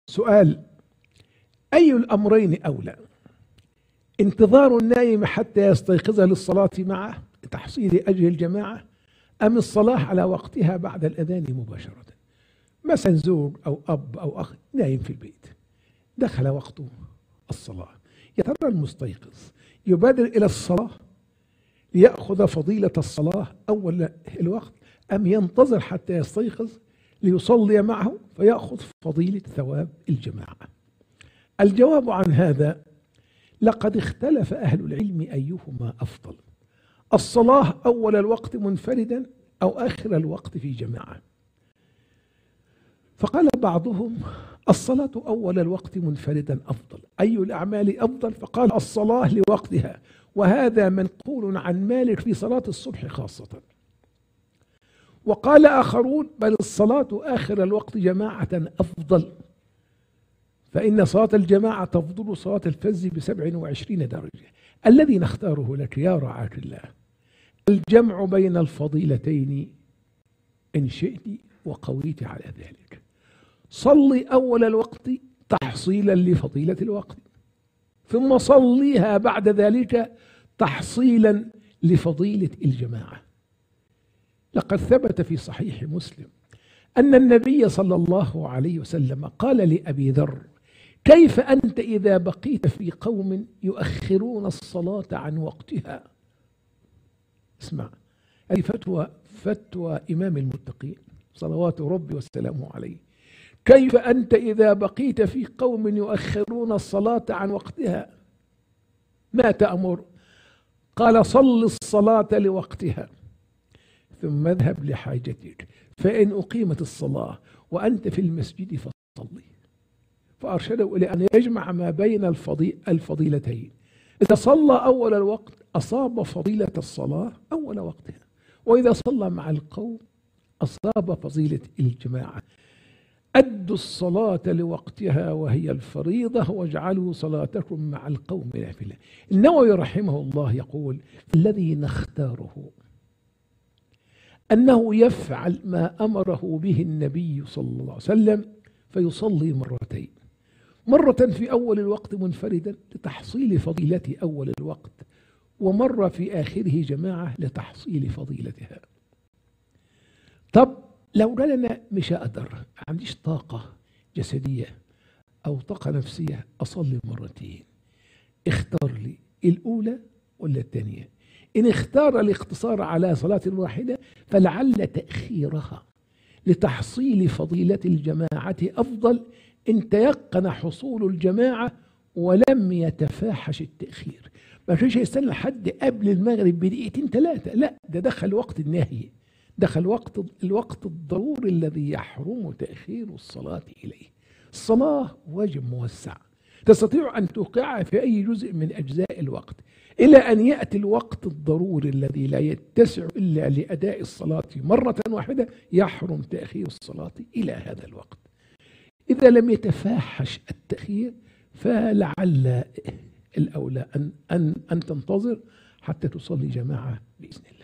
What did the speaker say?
سؤال: أي الأمرين أولى؟ انتظار النائم حتى يستيقظ للصلاة معه لتحصيل أجر الجماعة، أم الصلاة على وقتها بعد الأذان مباشرة؟ مثلا زوج أو أب أو أخ نايم في البيت، دخل وقت الصلاة، يا ترى المستيقظ يبادر إلى الصلاة ليأخذ فضيلة الصلاة أول الوقت، أم ينتظر حتى يستيقظ ليصلي معه فيأخذ فضيلة ثواب الجماعة؟ الجواب عن هذا: لقد اختلف أهل العلم أيهما أفضل، الصلاة أول الوقت منفردا أو آخر الوقت في جماعة. فقال بعضهم: الصلاة أول الوقت منفردا أفضل. أي الأعمال أفضل؟ فقال: الصلاة لوقتها، وهذا منقول عن مالك في صلاة الصبح خاصة. وقال آخرون: بل الصلاة آخر الوقت جماعة أفضل، فإن صلاة الجماعة تفضل صلاة الفز ب27 درجة. الذي نختاره لك يا رعاة الله الجمع بين الفضيلتين إن شئت وقويت على ذلك. صلي أول الوقت تحصيلا لفضيلة الوقت، ثم صليها بعد ذلك تحصيلا لفضيلة الجماعة. لقد ثبت في صحيح مسلم أن النبي صلى الله عليه وسلم قال لأبي ذر: كيف أنت إذا بقيت في قوم يؤخرون الصلاة عن وقتها؟ اسمع، هذه فتوى إمام المتقين صلوات ربي وسلامه عليه. كيف أنت إذا بقيت في قوم يؤخرون الصلاة عن وقتها؟ ما تأمر؟ قال: صل الصلاة لوقتها ثم اذهب لحاجتك، فإن أقيمت الصلاة وأنت في المسجد فصلي. فأرشده إلى أن يجمع ما بين الفضيلتين. إذا صلى أول الوقت أصاب فضيلة الصلاة أول وقتها، وإذا صلى مع القوم أصاب فضيلة الجماعة. أدوا الصلاة لوقتها وهي الفريضة، واجعلوا صلاتكم مع القوم نافلة. النووي رحمه الله يقول: الذي نختاره أنه يفعل ما أمره به النبي صلى الله عليه وسلم، فيصلي مرتين، مرة في أول الوقت منفردا لتحصيل فضيلة أول الوقت، ومرة في آخره جماعة لتحصيل فضيلتها. طب لو قال أنا مش أقدر، ما عنديش طاقة جسدية أو طاقة نفسية أصلي مرتين، اختار لي الأولى ولا الثانية؟ إن اختار الاقتصار على صلاة واحدة فلعل تأخيرها لتحصيل فضيلة الجماعة أفضل إن تيقن حصول الجماعة ولم يتفاحش التأخير. ما فيش يستنى لحد قبل المغرب بدقيقتين 3، لا، ده دخل وقت النهي، دخل الوقت الضروري الذي يحرم تأخير الصلاة إليه. الصلاة واجب موسع تستطيع أن توقعها في أي جزء من أجزاء الوقت، إلى أن يأتي الوقت الضروري الذي لا يتسع إلا لأداء الصلاة مرة واحدة، يحرم تأخير الصلاة إلى هذا الوقت. إذا لم يتفاحش التأخير فلعل الأولى أن تنتظر حتى تصلي جماعة بإذن الله.